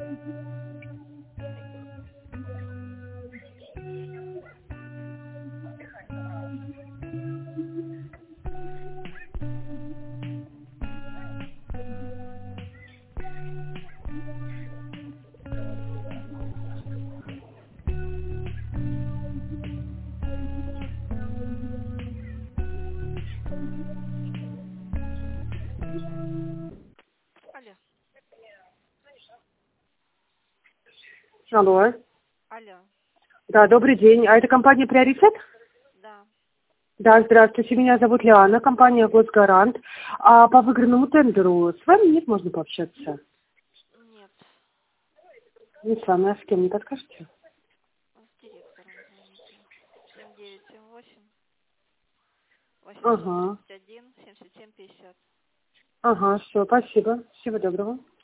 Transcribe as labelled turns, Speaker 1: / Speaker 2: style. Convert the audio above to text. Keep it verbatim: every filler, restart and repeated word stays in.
Speaker 1: Алло.
Speaker 2: Алло.
Speaker 1: Алло.
Speaker 2: Да, добрый день. А это компания «Приоритет»?
Speaker 1: Да.
Speaker 2: Да, здравствуйте. Меня зовут Лиана, компания «Госгарант». А по выигранному тендеру с вами нет, можно пообщаться?
Speaker 1: Нет.
Speaker 2: Не с вами, а с кем, не подскажете?
Speaker 1: С директором звоните. семь девять семь восемь восемьсот
Speaker 2: Ага.
Speaker 1: тридцать один семьдесят семь пятьдесят.
Speaker 2: Ага, все, спасибо. Всего доброго.